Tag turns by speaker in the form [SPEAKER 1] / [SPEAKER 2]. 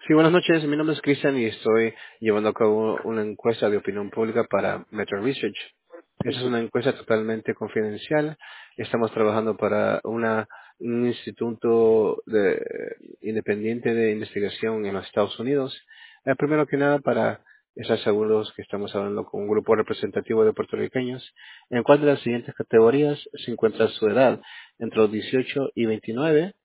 [SPEAKER 1] Sí, buenas noches. Mi nombre es Cristian y estoy llevando a cabo una encuesta de opinión pública para Metro Research. Esa es una encuesta totalmente confidencial. Estamos trabajando para un instituto independiente de investigación en los Estados Unidos. Primero que nada, para estar seguros que estamos hablando con un grupo representativo de puertorriqueños, en cual de las siguientes categorías se encuentra su edad, entre los 18 y 29.